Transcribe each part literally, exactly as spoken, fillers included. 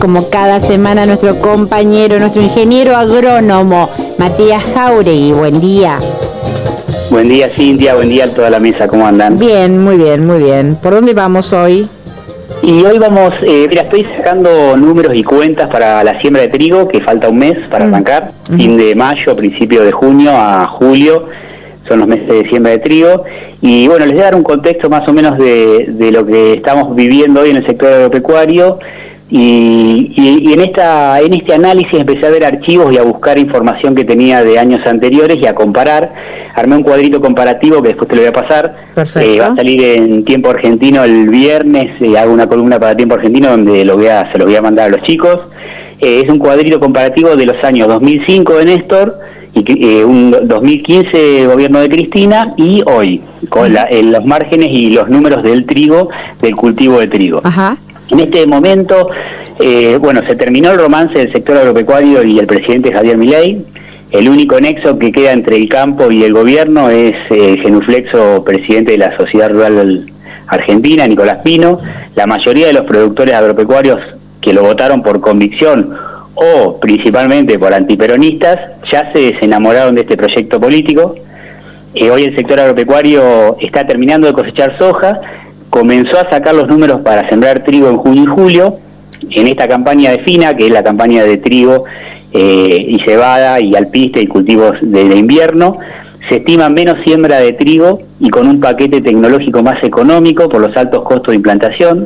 como cada semana, nuestro compañero, nuestro ingeniero agrónomo, Matías Jauregui. Buen día. Buen día, Cintia, buen día a toda la mesa, ¿cómo andan? Bien, muy bien, muy bien. ¿Por dónde vamos hoy? Y hoy vamos, eh, mira, estoy sacando números y cuentas para la siembra de trigo, que falta un mes para Mm. arrancar, Mm. fin de mayo, principio de junio a julio, son los meses de siembra de trigo. Y bueno, les voy a dar un contexto más o menos de, de lo que estamos viviendo hoy en el sector agropecuario. Y, y, y en esta en este análisis empecé a ver archivos y a buscar información que tenía de años anteriores y a comparar. Armé un cuadrito comparativo que después te lo voy a pasar. Perfecto. Eh, va a salir en Tiempo Argentino el viernes, eh, hago una columna para Tiempo Argentino donde lo voy a, se lo voy a mandar a los chicos. Eh, es un cuadrito comparativo de los años dos mil cinco de Néstor, y eh, un dos mil quince gobierno de Cristina, y hoy, con la, en los márgenes y los números del trigo, del cultivo de trigo. Ajá. En este momento, eh, bueno, se terminó el romance del sector agropecuario y el presidente Javier Milei. El único nexo que queda entre el campo y el gobierno es eh, Genuflexo, presidente de la Sociedad Rural Argentina, Nicolás Pino. La mayoría de los productores agropecuarios que lo votaron por convicción o principalmente por antiperonistas ya se desenamoraron de este proyecto político. Eh, hoy el sector agropecuario está terminando de cosechar soja. Comenzó a sacar los números para sembrar trigo en junio y julio, en esta campaña de FINA, que es la campaña de trigo eh, y cebada y alpiste y cultivos de, de invierno. Se estima menos siembra de trigo y con un paquete tecnológico más económico por los altos costos de implantación.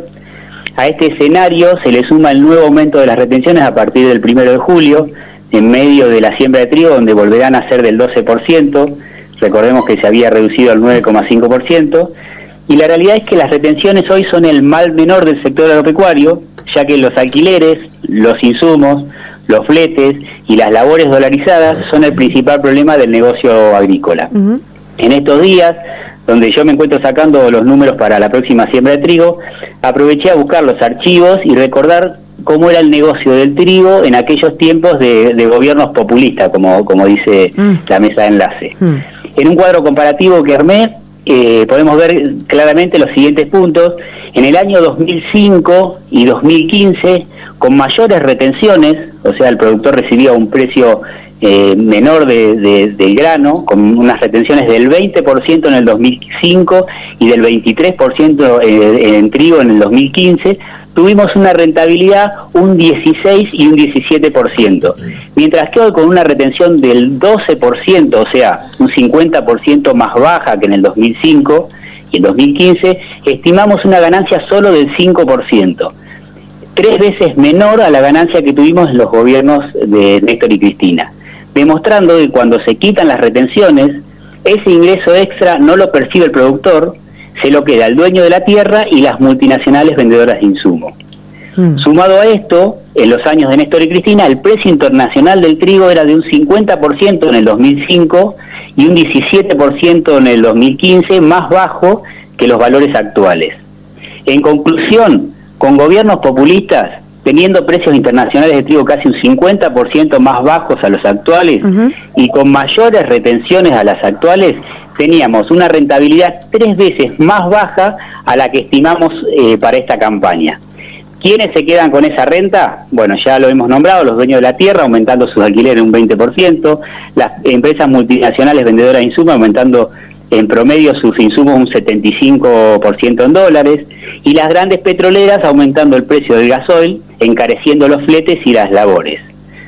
A este escenario se le suma el nuevo aumento de las retenciones a partir del primero de julio, en medio de la siembra de trigo, donde volverán a ser del doce por ciento. Recordemos que se había reducido al nueve coma cinco por ciento. Y la realidad es que las retenciones hoy son el mal menor del sector agropecuario, ya que los alquileres, los insumos, los fletes y las labores dolarizadas son el principal problema del negocio agrícola. Uh-huh. En estos días, donde yo me encuentro sacando los números para la próxima siembra de trigo, aproveché a buscar los archivos y recordar cómo era el negocio del trigo en aquellos tiempos de, de gobiernos populistas, como, como dice uh-huh. la mesa de enlace. Uh-huh. En un cuadro comparativo que armé, Eh, podemos ver claramente los siguientes puntos. En el año dos mil cinco y dos mil quince, con mayores retenciones, o sea, el productor recibía un precio eh, menor de, de, del grano, con unas retenciones del veinte por ciento en el dos mil cinco y del veintitrés por ciento en, en trigo en el dos mil quince, tuvimos una rentabilidad un dieciséis y un diecisiete por ciento, mientras que hoy con una retención del doce por ciento, o sea, un cincuenta por ciento más baja que en el dos mil cinco y el dos mil quince, estimamos una ganancia solo del cinco por ciento, tres veces menor a la ganancia que tuvimos en los gobiernos de Néstor y Cristina, demostrando que cuando se quitan las retenciones, ese ingreso extra no lo percibe el productor, se lo queda el dueño de la tierra y las multinacionales vendedoras de insumos. Mm. Sumado a esto, en los años de Néstor y Cristina, el precio internacional del trigo era de un cincuenta por ciento en el dos mil cinco y un diecisiete por ciento en el dos mil quince, más bajo que los valores actuales. En conclusión, con gobiernos populistas, teniendo precios internacionales de trigo casi un cincuenta por ciento más bajos a los actuales, uh-huh. y con mayores retenciones a las actuales, teníamos una rentabilidad tres veces más baja a la que estimamos eh, para esta campaña. ¿Quiénes se quedan con esa renta? Bueno, ya lo hemos nombrado, los dueños de la tierra aumentando sus alquileres un veinte por ciento, las empresas multinacionales vendedoras de insumos aumentando en promedio sus insumos un setenta y cinco por ciento en dólares, y las grandes petroleras aumentando el precio del gasoil, encareciendo los fletes y las labores.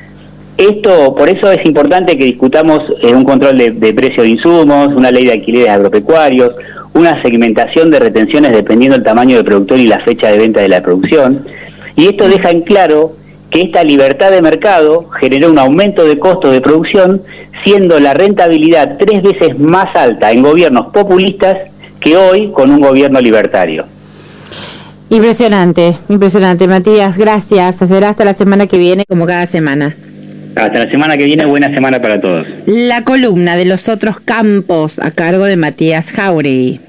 Esto, por eso es importante que discutamos eh, un control de, de precio de insumos, una ley de alquileres agropecuarios, una segmentación de retenciones dependiendo del tamaño del productor y la fecha de venta de la producción. Y esto deja en claro que esta libertad de mercado generó un aumento de costos de producción, siendo la rentabilidad tres veces más alta en gobiernos populistas que hoy con un gobierno libertario. Impresionante, impresionante, Matías, gracias. Será hasta la semana que viene, como cada semana. Hasta la semana que viene, buena semana para todos. La columna de los otros campos a cargo de Matías Jauregui.